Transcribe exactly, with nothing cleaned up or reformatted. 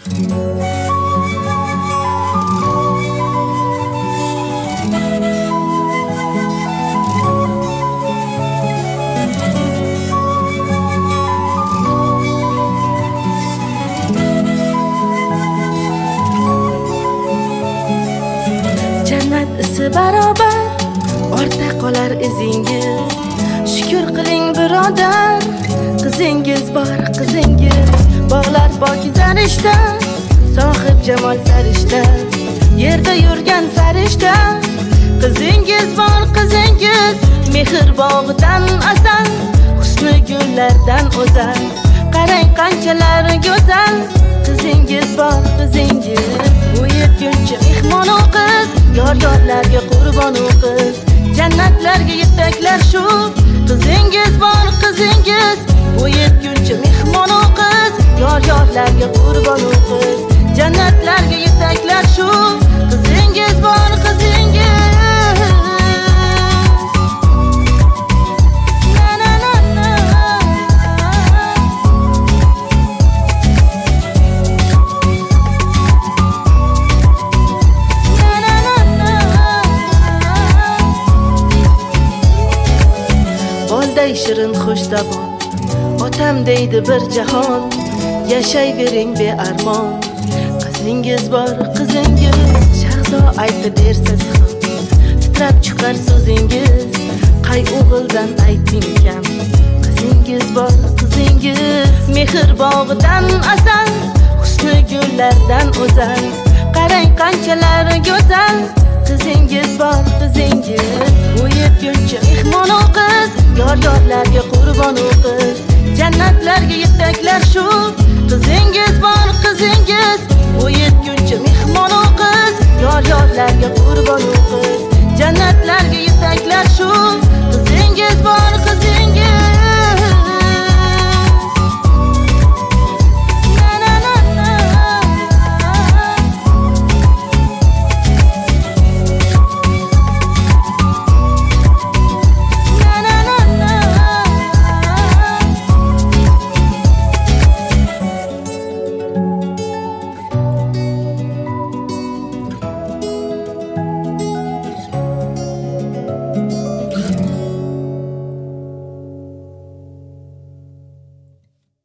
barobar ortda qolar izingiz. Shukr qiling birodar, qizingiz bor, qizingiz. Bog'lar pokiza rishta, sohib jamol sarishta, yerda yurgan farishta. Qizingiz bor, qizingiz, mehr bog'idan asal, husni gullardan o'zal. Qarang qanchalar go'zal, qizingiz bor, qizingiz. Bu yetguncha mehmon o qiz, yor-yorlarga qurbon o qiz, jannatlarga yetaklar shu. Qizingiz bor, qizingiz, bu yetguncha mehmon o qiz, yor-yorlarga qurbon o qiz, jannatlarga yetaklar shu. Qizingiz bor, qizingiz. Shirin xush zabon, otam deydi bir jahon, yashayvering bearmon. Qizingiz bor, qizingiz, Shahzo aytdi dersiz ham, titrab chiqar so'zingiz. Qay o'g'ildan ayting kam, qizingiz bor, qizingiz. Mehr bog'idan asal, husni gullardan o'zal. Qarang qanchalar go'zal, qizingiz bor, qizingiz. Bu yetguncha mehmon o qiz, yor-yorlarga qurbon o qiz, jannatlarga yetaklar shu. Qizingiz